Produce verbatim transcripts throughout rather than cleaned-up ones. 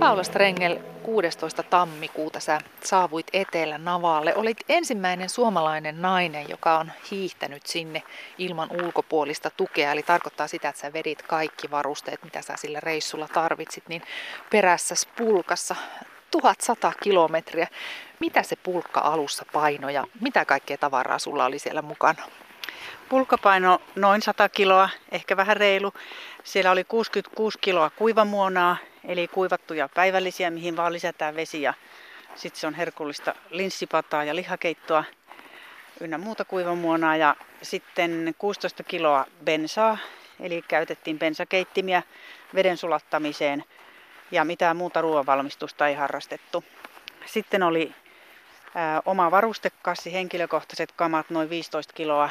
Paula Strengel, kuudestoista tammikuuta sä saavuit Etelä-Navalle. Olit ensimmäinen suomalainen nainen, joka on hiihtänyt sinne ilman ulkopuolista tukea. Eli tarkoittaa sitä, että sä vedit kaikki varusteet, mitä sä sillä reissulla tarvitsit, niin perässäs pulkassa tuhatsata kilometriä. Mitä se pulkka alussa painoi ja mitä kaikkea tavaraa sulla oli siellä mukana? Pulkka painoi noin sata kiloa, ehkä vähän reilu. Siellä oli kuusikymmentäkuusi kiloa kuivamuonaa, eli kuivattuja päivällisiä, mihin vaan lisätään vesi. Ja sitten se on herkullista linssipataa ja lihakeittoa ynnä muuta kuivamuonaa. Ja sitten kuusitoista kiloa bensaa, eli käytettiin bensakeittimiä veden sulattamiseen. Ja mitään muuta ruoanvalmistusta ei harrastettu. Sitten oli ää, oma varustekassi, henkilökohtaiset kamat, noin viisitoista kiloa.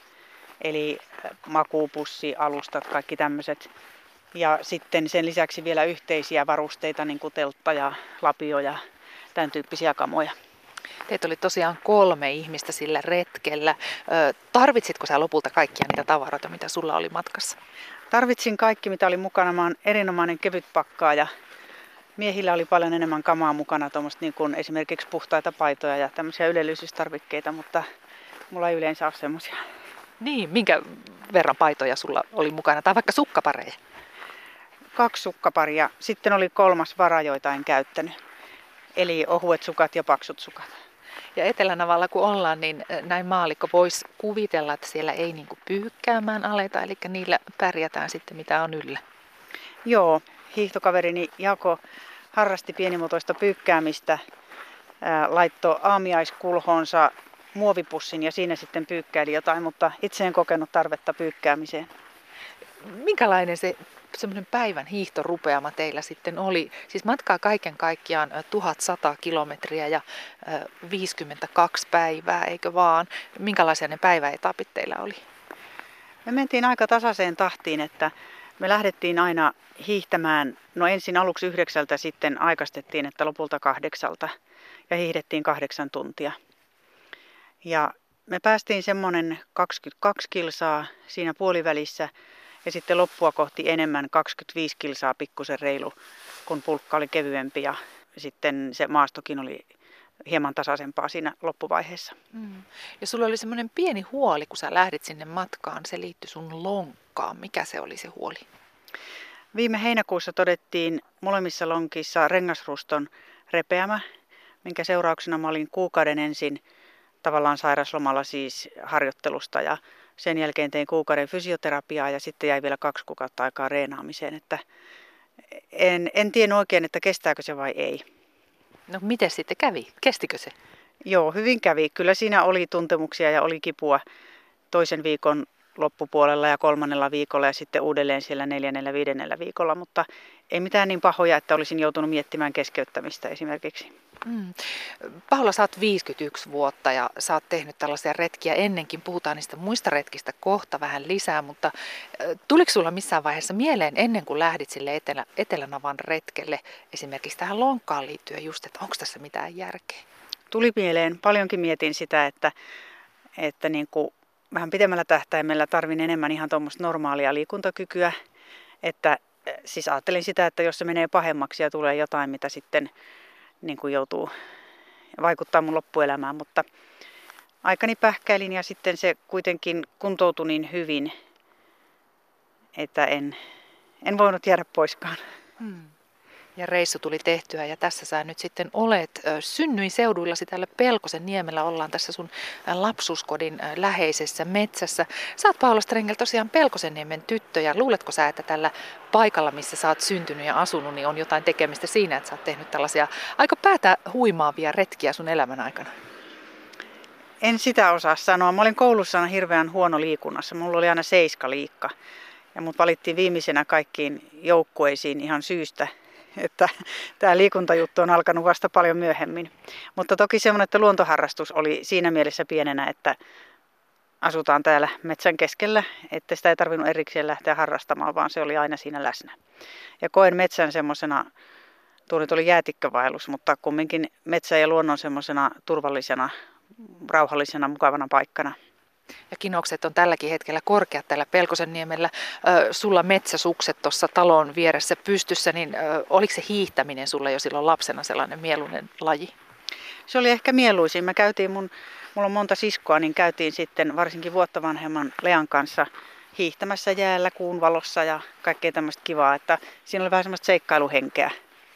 Eli makuupussi, alustat, kaikki tämmöiset. Ja sitten sen lisäksi vielä yhteisiä varusteita, niin kuin teltta ja lapio ja tämän tyyppisiä kamoja. Teitä oli tosiaan kolme ihmistä sillä retkellä. Tarvitsitko sä lopulta kaikkia niitä tavaroita, mitä sulla oli matkassa? Tarvitsin kaikki, mitä oli mukana. Mä oon erinomainen kevytpakkaaja. Miehillä oli paljon enemmän kamaa mukana, niin kuin esimerkiksi puhtaita paitoja ja tämmöisiä ylellisyystarvikkeita, mutta mulla ei yleensä ole semmoisia. Niin, minkä verran paitoja sulla oli mukana, tai vaikka sukkapareja? Kaksi sukkaparia. Sitten oli kolmas vara, joita en käyttänyt. Eli ohuet sukat ja paksut sukat. Ja Etelä-Navalla kun ollaan, niin näin maallikko voisi kuvitella, että siellä ei niinku pyykkäämään aleta, eli niillä pärjätään sitten mitä on yllä. Joo, hiihtokaverini Jako harrasti pienimuotoista pyykkäämistä, laittoi aamiaiskulhonsa muovipussin ja siinä sitten pyykkäili jotain, mutta itse en kokenut tarvetta pyykkäämiseen. Minkälainen se semmoinen päivän hiihtorupeama teillä sitten oli? Siis matkaa kaiken kaikkiaan tuhatsata kilometriä ja viisikymmentäkaksi päivää, eikö vaan? Minkälaisia ne päiväetapit teillä oli? Me mentiin aika tasaiseen tahtiin, että me lähdettiin aina hiihtämään, no ensin aluksi yhdeksältä, sitten aikaistettiin, että lopulta kahdeksalta ja hiihdettiin kahdeksan tuntia. Ja me päästiin semmoinen kaksikymmentäkaksi kilsaa siinä puolivälissä ja sitten loppua kohti enemmän kaksikymmentäviisi kilsaa pikkusen reilu, kun pulkka oli kevyempi ja sitten se maastokin oli hieman tasaisempaa siinä loppuvaiheessa. Mm. Ja sulla oli semmoinen pieni huoli, kun sä lähdit sinne matkaan, se liittyi sun lonkkaan. Mikä se oli se huoli? Viime heinäkuussa todettiin molemmissa lonkissa rengasruston repeämä, minkä seurauksena mä olin kuukauden ensin tavallaan sairaslomalla siis harjoittelusta ja sen jälkeen tein kuukauden fysioterapiaa ja sitten jäi vielä kaksi kuukautta aikaa reenaamiseen, että en, en tiedä oikein, että kestääkö se vai ei. No miten sitten kävi? Kestikö se? Joo, hyvin kävi. Kyllä siinä oli tuntemuksia ja oli kipua toisen viikon loppupuolella ja kolmannella viikolla ja sitten uudelleen siellä neljännellä, viidennellä viikolla, mutta ei mitään niin pahoja, että olisin joutunut miettimään keskeyttämistä esimerkiksi. Mm. Paula, sä oot viisikymmentäyksi vuotta ja sä oot tehnyt tällaisia retkiä ennenkin. Puhutaan niistä muista retkistä kohta vähän lisää, mutta tuliko sulla missään vaiheessa mieleen ennen kuin lähdit sille Etelä, Etelä-Navan retkelle esimerkiksi tähän lonkkaan liittyen just, että onko tässä mitään järkeä? Tuli mieleen. Paljonkin mietin sitä, että, että niin kuin vähän pidemmällä tähtäimellä tarvin enemmän ihan tuommoista normaalia liikuntakykyä. Että, siis ajattelin sitä, että jos se menee pahemmaksi ja tulee jotain, mitä sitten niin kuin joutuu vaikuttaa mun loppuelämään, mutta aikani pähkäilin ja sitten se kuitenkin kuntoutui niin hyvin, että en, en voinut jäädä poiskaan. Hmm. Ja reissu tuli tehtyä ja tässä sä nyt sitten olet. Synnyin seuduillasi täällä Pelkosen niemellä, ollaan tässä sun lapsuuskodin läheisessä metsässä. Sä oot Paula Strengel tosiaan Pelkosenniemen tyttö ja luuletko sä, että tällä paikalla, missä sä oot syntynyt ja asunut, niin on jotain tekemistä siinä, että sä oot tehnyt tällaisia aika päätä huimaavia retkiä sun elämän aikana? En sitä osaa sanoa. Mä olin koulussa aina hirveän huono liikunnassa. Mulla oli aina seiska liikka ja mut valittiin viimeisenä kaikkiin joukkueisiin ihan syystä, että tämä liikuntajuttu on alkanut vasta paljon myöhemmin. Mutta toki semmoinen, että luontoharrastus oli siinä mielessä pienenä, että asutaan täällä metsän keskellä, että sitä ei tarvinnut erikseen lähteä harrastamaan, vaan se oli aina siinä läsnä. Ja koen metsän semmoisena, tuo nyt oli jäätikkövaellus, mutta kumminkin metsä ja luonnon semmoisena turvallisena, rauhallisena, mukavana paikkana. Ja kinokset on tälläkin hetkellä korkeat täällä Pelkosenniemellä. Ö, sulla metsäsukset tuossa talon vieressä pystyssä, niin ö, oliko se hiihtäminen sulla jo silloin lapsena sellainen mieluinen laji? Se oli ehkä mieluisin. Me käytiin mun, mulla on monta siskoa, niin käytiin sitten varsinkin vuotta vanhemman Lean kanssa hiihtämässä jäällä kuun valossa ja kaikkea tämmöistä kivaa, että siinä oli vähän semmoista seikkailuhenkeä.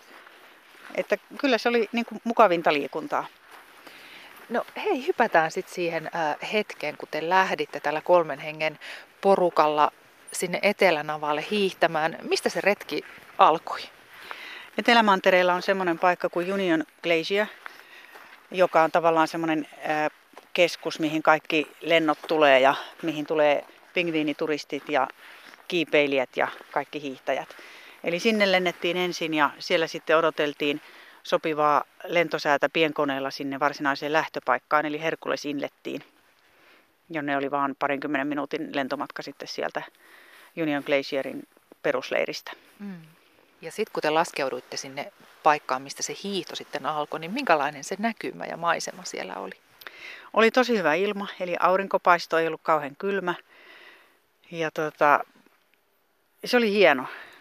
Että kyllä se oli niin kuin mukavinta liikuntaa. No hei, hypätään sitten siihen äh, hetkeen, kun te lähditte tällä kolmen hengen porukalla sinne Etelänavaalle hiihtämään. Mistä se retki alkoi? Etelämantereella on semmoinen paikka kuin Union Glacier, joka on tavallaan semmoinen äh, keskus, mihin kaikki lennot tulee ja mihin tulee pingviinituristit ja kiipeilijät ja kaikki hiihtäjät. Eli sinne lennettiin ensin ja siellä sitten odoteltiin sopivaa lentosäätä pienkoneella sinne varsinaiseen lähtöpaikkaan, eli Hercules Inlettiin, jonne oli vaan parinkymmenen minuutin lentomatka sitten sieltä Union Glacierin perusleiristä. Mm. Ja sitten kun te laskeuduitte sinne paikkaan, mistä se hiihto sitten alkoi, niin minkälainen se näkymä ja maisema siellä oli? Oli tosi hyvä ilma, eli aurinkopaisto ei ollut kauhean kylmä. Ja tota, se oli hieno.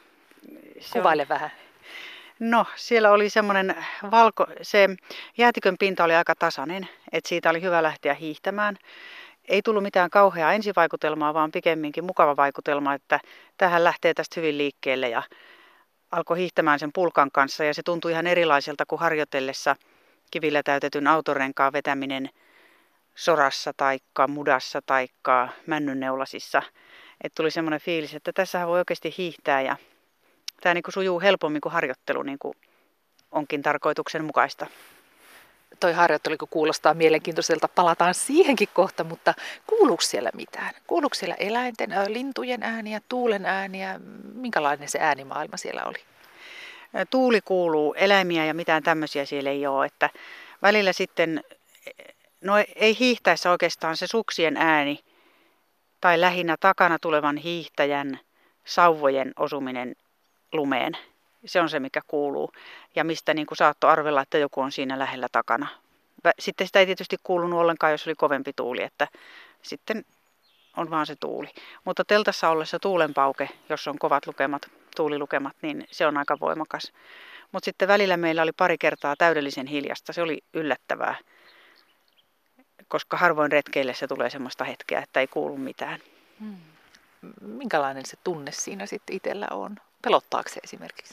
Se Kuvaile oli... vähän. No, siellä oli semmoinen valko, se jäätikön pinta oli aika tasainen, että siitä oli hyvä lähteä hiihtämään. Ei tullut mitään kauheaa ensivaikutelmaa, vaan pikemminkin mukava vaikutelma, että tähän lähtee tästä hyvin liikkeelle ja alkoi hiihtämään sen pulkan kanssa ja se tuntui ihan erilaiselta kuin harjoitellessa kivillä täytetyn autorenkaan vetäminen sorassa taikka mudassa taikka männynneulasissa. Että tuli semmoinen fiilis, että tässähän voi oikeasti hiihtää ja tämä niin kuin sujuu helpommin kuin harjoittelu niin kuin onkin tarkoituksenmukaista. Toi harjoittelu kun kuulostaa mielenkiintoiselta, palataan siihenkin kohta, mutta kuuluuko siellä mitään? Kuuluuko siellä eläinten, ä, lintujen ääniä, tuulen ääniä? Minkälainen se äänimaailma siellä oli? Tuuli kuuluu, eläimiä ja mitään tämmöisiä siellä ei ole. Että välillä sitten, no ei hiihtäessä oikeastaan se suksien ääni tai lähinnä takana tulevan hiihtäjän sauvojen osuminen lumeen. Se on se, mikä kuuluu ja mistä niin kuin saattoi arvella, että joku on siinä lähellä takana. Sitten sitä ei tietysti kuulunut ollenkaan, jos oli kovempi tuuli, että sitten on vaan se tuuli. Mutta teltassa ollessa tuulenpauke, jos on kovat lukemat, tuulilukemat, niin se on aika voimakas. Mutta sitten välillä meillä oli pari kertaa täydellisen hiljasta. Se oli yllättävää, koska harvoin retkeille se tulee semmoista hetkeä, että ei kuulu mitään. Hmm. Minkälainen se tunne siinä sitten itsellä on? Pelottaako se esimerkiksi?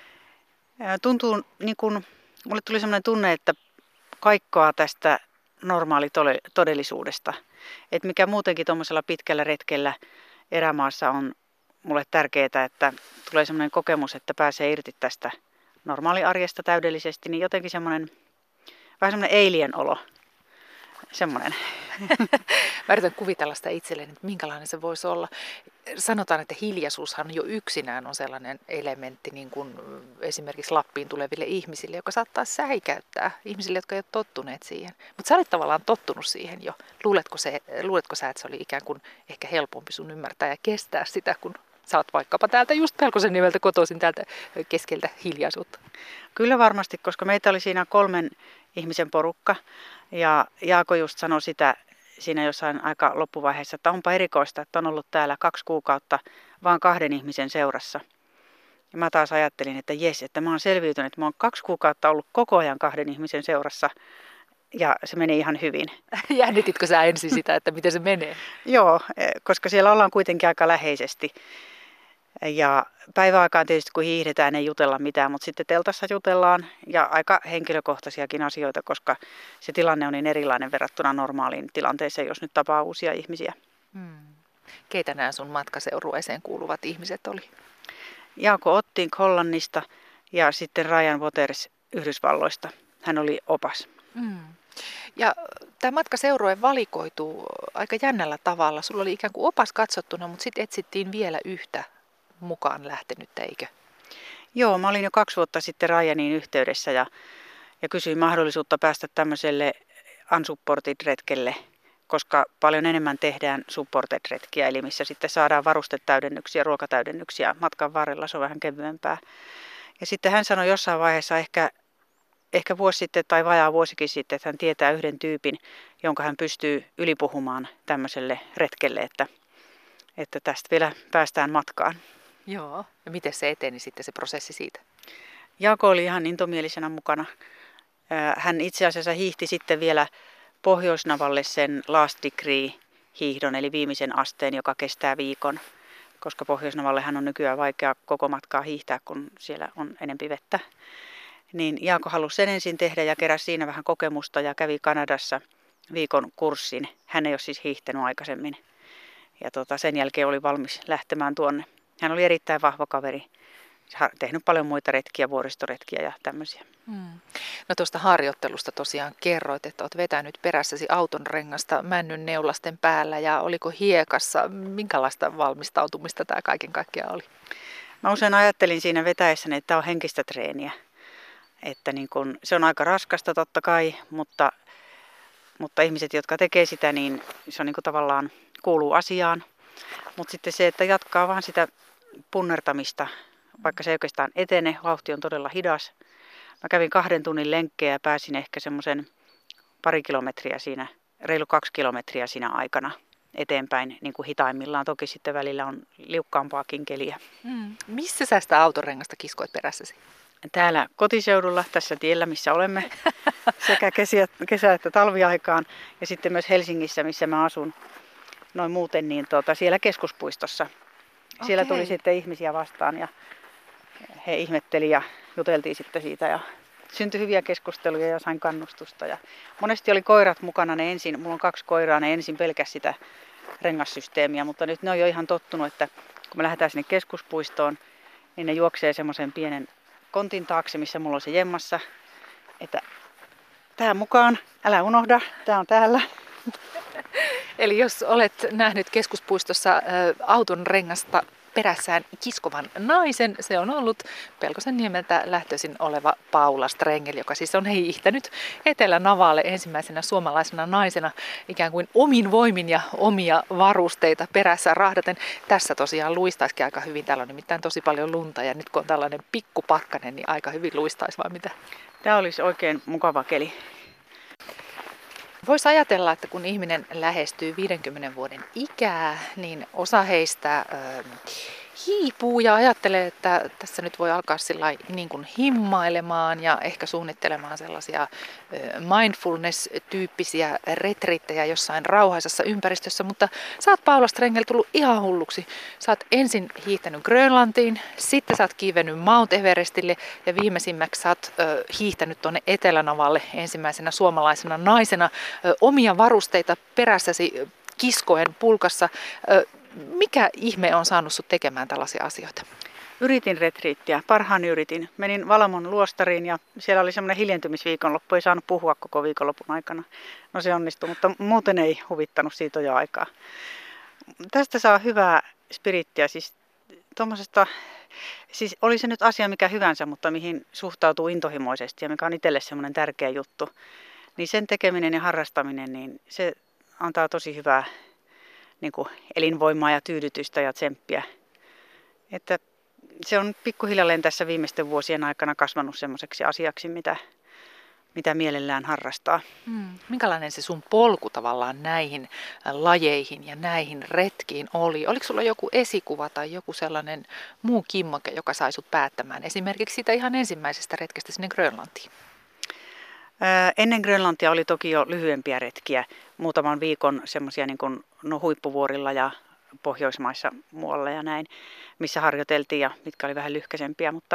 Tuntuu niin kuin, mulle tuli sellainen tunne, että kaikkoa tästä normaali todellisuudesta. Että mikä muutenkin tuommoisella pitkällä retkellä erämaassa on mulle tärkeää, että tulee sellainen kokemus, että pääsee irti tästä normaaliarjesta täydellisesti, niin jotenkin semmoinen, vähän semmoinen alien olo. Semmoinen. Mä yritän kuvitella sitä itselleni, että minkälainen se voisi olla. Sanotaan, että hiljaisuushan jo yksinään on sellainen elementti niin kuin esimerkiksi Lappiin tuleville ihmisille, joka saattaa säikäyttää ihmisille, jotka ei ole tottuneet siihen. Mutta sä olit tavallaan tottunut siihen jo. Luuletko, se, luuletko sä, että se oli ikään kuin ehkä helpompi sun ymmärtää ja kestää sitä, kun sä oot vaikkapa täältä just Pelkosenniemeltä kotoisin täältä keskeltä hiljaisuutta? Kyllä varmasti, koska meitä oli siinä kolmen ihmisen porukka ja Jaako just sanoi sitä siinä jossain aika loppuvaiheessa, että onpa erikoista, että on ollut täällä kaksi kuukautta vaan kahden ihmisen seurassa. Ja mä taas ajattelin, että jes, että mä oon selviytynyt, että mä oon kaksi kuukautta ollut koko ajan kahden ihmisen seurassa ja se meni ihan hyvin. Jännititkö sä ensin sitä, että miten se menee? Joo, koska siellä ollaan kuitenkin aika läheisesti. Ja päiväaikaan tietysti kun hiihdetään ei jutella mitään, mutta sitten teltassa jutellaan ja aika henkilökohtaisiakin asioita, koska se tilanne on niin erilainen verrattuna normaaliin tilanteeseen, jos nyt tapaa uusia ihmisiä. Hmm. Keitä nämä sun matkaseurueeseen kuuluvat ihmiset oli? Jaakko Ottink Hollannista ja sitten Ryan Waters Yhdysvalloista. Hän oli opas. Hmm. Ja tämä matkaseurue valikoituu aika jännällä tavalla. Sulla oli ikään kuin opas katsottuna, mutta sitten etsittiin vielä yhtä mukaan lähtenyttä, eikö? Joo, mä olin jo kaksi vuotta sitten Ryaniin yhteydessä ja, ja kysyin mahdollisuutta päästä tämmöiselle unsupported-retkelle, koska paljon enemmän tehdään supported-retkiä, eli missä sitten saadaan varustetäydennyksiä, ruokatäydennyksiä matkan varrella, se on vähän kevyempää. Ja sitten hän sanoi jossain vaiheessa ehkä ehkä vuosi sitten tai vajaa vuosikin sitten, että hän tietää yhden tyypin, jonka hän pystyy ylipuhumaan tämmöiselle retkelle, että, että tästä vielä päästään matkaan. Joo. Ja miten se eteni sitten se prosessi siitä? Jaakko oli ihan intomielisenä mukana. Hän itse asiassa hiihti sitten vielä Pohjoisnavalle sen last degree hiihdon, eli viimeisen asteen, joka kestää viikon, koska Pohjoisnavallehan on nykyään vaikea koko matkaa hiihtää, kun siellä on enempi vettä. Niin Jaakko halusi sen ensin tehdä ja keräsi siinä vähän kokemusta ja kävi Kanadassa viikon kurssin. Hän ei ole siis hiihtänyt aikaisemmin. Ja tota, sen jälkeen oli valmis lähtemään tuonne. Hän oli erittäin vahva kaveri. Tehnyt paljon muita retkiä, vuoristoretkiä ja tämmöisiä. Hmm. No tuosta harjoittelusta tosiaan kerroit, että olet vetänyt perässäsi auton rengasta männyn neulasten päällä ja oliko hiekassa? Minkälaista valmistautumista tämä kaiken kaikkiaan oli? Mä usein ajattelin siinä vetäessäni, että tämä on henkistä treeniä. Että niin kun, se on aika raskasta totta kai, mutta, mutta ihmiset, jotka tekee sitä, niin se on niin kun tavallaan kuuluu asiaan. Mutta sitten se, että jatkaa vaan sitä punnertamista, vaikka se ei oikeastaan etene, vauhti on todella hidas. Mä kävin kahden tunnin lenkkejä ja pääsin ehkä semmoisen pari kilometriä siinä, reilu kaksi kilometriä siinä aikana eteenpäin, niin kuin hitaimmillaan. Toki sitten välillä on liukkaampaakin keliä. Mm. Missä sä sitä autorengasta kiskoit perässäsi? Täällä kotiseudulla, tässä tiellä, missä olemme, sekä kesä, kesä- että talviaikaan. Ja sitten myös Helsingissä, missä mä asun noin muuten, niin tuota, siellä keskuspuistossa. Siellä Okei. tuli sitten ihmisiä vastaan ja he ihmetteli ja juteltiin sitten siitä ja syntyi hyviä keskusteluja ja sain kannustusta. Ja monesti oli koirat mukana, ne ensin, mulla on kaksi koiraa, ne ensin pelkäs sitä rengassysteemiä, mutta nyt ne on jo ihan tottunut, että kun me lähdetään sinne keskuspuistoon, niin ne juoksee semmoisen pienen kontin taakse, missä mulla on se jemmassa, että tähän mukaan, älä unohda, tää on täällä. Eli jos olet nähnyt keskuspuistossa ä, auton rengasta perässään kiskovan naisen, se on ollut Pelkosenniemeltä lähtöisin oleva Paula Strengel, joka siis on hiihtänyt Etelä-Navalle ensimmäisenä suomalaisena naisena ikään kuin omin voimin ja omia varusteita perässä rahdaten. Tässä tosiaan luistaisikin aika hyvin, täällä on nimittäin tosi paljon lunta ja nyt kun on tällainen pikkupakkanen, niin aika hyvin luistaisi vai mitä? Tämä olisi oikein mukava keli. Voisi ajatella, että kun ihminen lähestyy viidenkymmenen vuoden ikää, niin osa heistä ö, hiipuu ja ajattelee, että tässä nyt voi alkaa sillai niin kuin himmailemaan ja ehkä suunnittelemaan sellaisia ö, mindfulness-tyyppisiä retriittejä jossain rauhaisessa ympäristössä, mutta sä oot Paula Strengel tullut ihan hulluksi. Sä oot ensin hiihtänyt Grönlantiin, sitten sä oot kiivennyt Mount Everestille ja viimeisimmäksi sä oot ö, hiihtänyt tuonne Etelä-Navalle ensimmäisenä suomalaisena naisena ö, omia varusteita perässäsi kiskoen pulkassa. Ö, Mikä ihme on saanut sut tekemään tällaisia asioita? Yritin retriittiä, parhaani yritin. Menin Valamon luostariin ja siellä oli semmoinen hiljentymisviikonloppu, ei saanut puhua koko viikonlopun aikana. No se onnistui, mutta muuten ei huvittanut siitä jo aikaa. Tästä saa hyvää spirittiä, siis tommosesta, siis oli se nyt asia mikä hyvänsä, mutta mihin suhtautuu intohimoisesti ja mikä on itselle semmoinen tärkeä juttu. Niin sen tekeminen ja harrastaminen, niin se antaa tosi hyvää niin kuin elinvoimaa ja tyydytystä ja tsemppiä. Että se on pikkuhiljalleen tässä viimeisten vuosien aikana kasvanut semmoiseksi asiaksi, mitä, mitä mielellään harrastaa. Hmm. Minkälainen se sun polku tavallaan näihin lajeihin ja näihin retkiin oli? Oliko sulla joku esikuva tai joku sellainen muu kimmoke, joka sai sut päättämään esimerkiksi siitä ihan ensimmäisestä retkestä sinne Grönlantiin? Ennen Grönlantia oli toki jo lyhyempiä retkiä, muutaman viikon semmoisia niin kuin no, huippuvuorilla ja Pohjoismaissa muualla ja näin, missä harjoiteltiin ja mitkä oli vähän lyhkäisempiä, mutta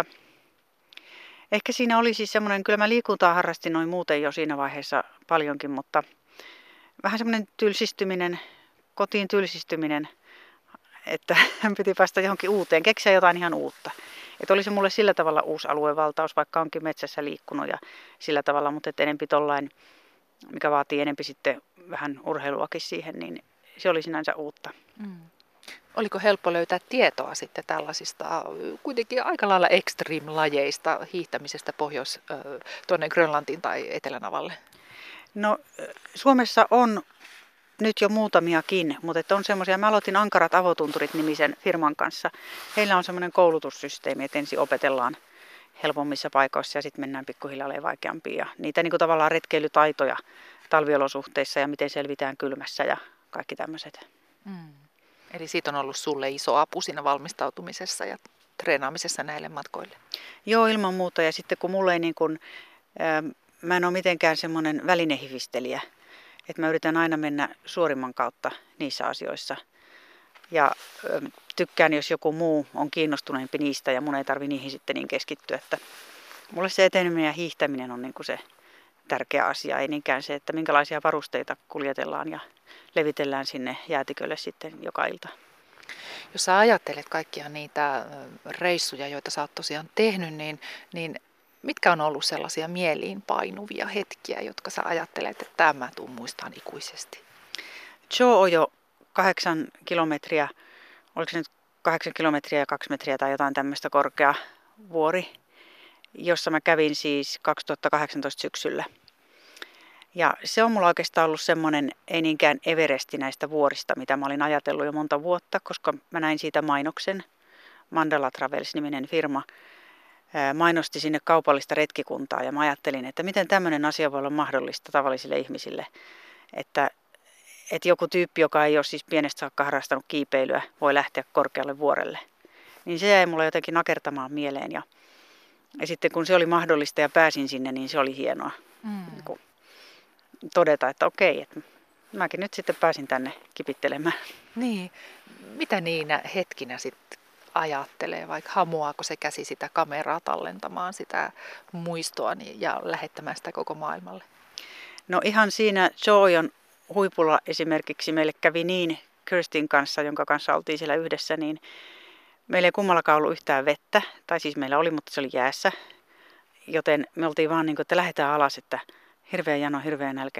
ehkä siinä oli siis semmoinen, kyllä mä liikuntaa harrastin noin muuten jo siinä vaiheessa paljonkin, mutta vähän semmoinen tylsistyminen, kotiin tylsistyminen, että piti päästä johonkin uuteen, keksiä jotain ihan uutta. Että oli se mulle sillä tavalla uusi aluevaltaus, vaikka onkin metsässä liikkunut ja sillä tavalla, mutta et enempi tollain, mikä vaatii enempi sitten vähän urheiluakin siihen, niin se oli sinänsä uutta. Mm. Oliko helppo löytää tietoa sitten tällaisista kuitenkin aika lailla extreme-lajeista hiihtämisestä pohjois tuonne Grönlantiin tai Etelänavalle? No Suomessa on nyt jo muutamiakin, mutta on semmoisia, mä aloitin Ankarat avotunturit nimisen firman kanssa. Heillä on semmoinen koulutussysteemi, että ensin opetellaan helpommissa paikoissa ja sitten mennään pikkuhiljaa olemaan vaikeampia. Ja niitä niin kuin tavallaan retkeilytaitoja talviolosuhteissa ja miten selvitään kylmässä ja kaikki tämmöiset. Mm. Eli siitä on ollut sulle iso apu siinä valmistautumisessa ja treenaamisessa näille matkoille. Joo, ilman muuta. Ja sitten kun mulle ei niin kuin, äh, mä en ole mitenkään semmoinen välinehivistelijä, että mä yritän aina mennä suorimman kautta niissä asioissa. Ja äh, tykkään, jos joku muu on kiinnostuneempi niistä ja mun ei tarvi niihin sitten niin keskittyä. Että mulle se eteneminen ja hiihtäminen on niin kuin se tärkeä asia, ei niinkään se, että minkälaisia varusteita kuljetellaan ja levitellään sinne jäätikölle sitten joka ilta. Jos sä ajattelet kaikkia niitä reissuja, joita sä oot tosiaan tehnyt, niin, niin mitkä on ollut sellaisia mieliin painuvia hetkiä, jotka sä ajattelet, että tämä tuun muistaan ikuisesti? Cho on jo kahdeksan kilometriä, oliko se nyt kahdeksan kilometriä ja kaksi metriä tai jotain tämmöistä korkea vuori, jossa mä kävin siis kaksituhattakahdeksantoista syksyllä. Ja se on mulla oikeastaan ollut semmoinen, ei niinkään Everesti näistä vuorista, mitä mä olin ajatellut jo monta vuotta, koska mä näin siitä mainoksen. Mandala Travels-niminen firma mainosti sinne kaupallista retkikuntaa ja mä ajattelin, että miten tämmöinen asia voi olla mahdollista tavallisille ihmisille, että, että joku tyyppi, joka ei ole siis pienestä saakka harrastanut kiipeilyä, voi lähteä korkealle vuorelle. Niin se jäi mulle jotenkin nakertamaan mieleen ja, ja sitten kun se oli mahdollista ja pääsin sinne, niin se oli hienoa. Mm. Niin todeta, että okei, että mäkin nyt sitten pääsin tänne kipittelemään. Niin, mitä niinä hetkinä sitten ajattelee, vaikka hamuaako se käsi sitä kameraa tallentamaan sitä muistoa niin, ja lähettämään sitä koko maailmalle? No ihan siinä Joyon huipulla esimerkiksi meille kävi niin Kirstin kanssa, jonka kanssa oltiin siellä yhdessä, niin meillä ei kummallakaan ollut yhtään vettä, tai siis meillä oli, mutta se oli jäässä, joten me oltiin vaan niin kuin, että lähdetään alas, että hirveä jano, hirveä nälkä.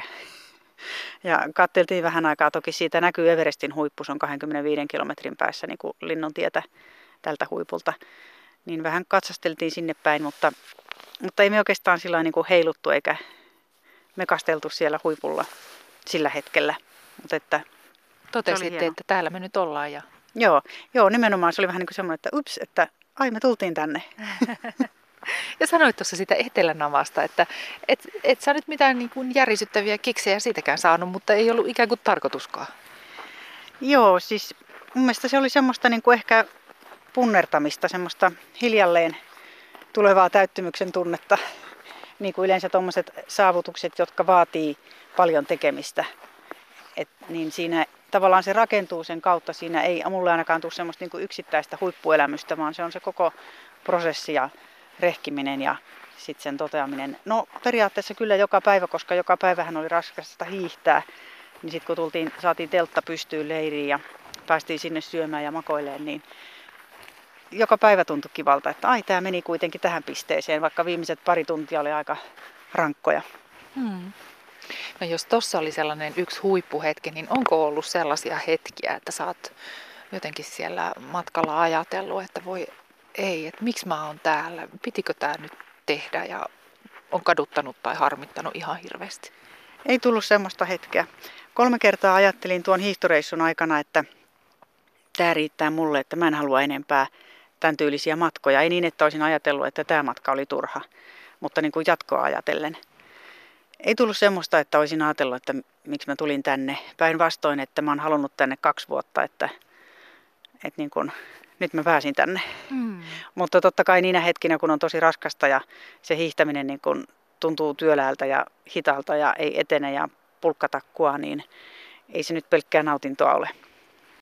Ja katseltiin vähän aikaa, toki siitä näkyy Everestin huippu, se on kaksikymmentäviisi kilometrin päässä niin kuin Linnontietä tältä huipulta. Niin vähän katsasteltiin sinne päin, mutta, mutta ei me oikeastaan sillä niin kuin heiluttu eikä mekasteltu siellä huipulla sillä hetkellä. Mutta että totesitte, että täällä me nyt ollaan. Ja... Joo, joo, nimenomaan se oli vähän niin kuin semmoinen, että ups, että ai me tultiin tänne. Ja sanoit tuossa sitä Etelänavasta, että et, et sä nyt mitään niin kuin järisyttäviä kiksejä siitäkään saanut, mutta ei ollut ikään kuin tarkoituskaan. Joo, siis mun mielestä se oli semmoista niin kuin ehkä punnertamista, semmoista hiljalleen tulevaa täyttymyksen tunnetta. Niin kuin yleensä tuommoiset saavutukset, jotka vaatii paljon tekemistä. Et, niin siinä tavallaan se rakentuu sen kautta. Siinä ei mulle ainakaan tule semmoista niin kuin yksittäistä huippuelämystä, vaan se on se koko prosessi ja rehkiminen ja sitten sen toteaminen. No periaatteessa kyllä joka päivä, koska joka päivähän oli raskasta hiihtää. Niin sitten kun tultiin, saatiin teltta pystyyn leiriin ja päästiin sinne syömään ja makoilemaan, niin joka päivä tuntui kivalta, että ai tämä meni kuitenkin tähän pisteeseen, vaikka viimeiset pari tuntia oli aika rankkoja. Hmm. No jos tossa oli sellainen yksi huippuhetki, niin onko ollut sellaisia hetkiä, että sä oot jotenkin siellä matkalla ajatellut, että voi ei, että miksi mä oon täällä, pitikö tää nyt tehdä ja on kaduttanut tai harmittanut ihan hirveästi? Ei tullut semmoista hetkeä. Kolme kertaa ajattelin tuon hiihtoreissun aikana, että tämä riittää mulle, että mä en halua enempää tämän tyylisiä matkoja. Ei niin, että olisin ajatellut, että tämä matka oli turha, mutta niin kuin jatkoa ajatellen. Ei tullut semmoista, että olisin ajatellut, että miksi mä tulin tänne. Päinvastoin, että mä oon halunnut tänne kaksi vuotta, että, että niin kuin, nyt mä pääsin tänne. Mm. Mutta totta kai niinä hetkinä, kun on tosi raskasta ja se hiihtäminen niin kuin tuntuu työläältä ja hitaalta ja ei etene ja pulkkatakkua, niin ei se nyt pelkkää nautintoa ole.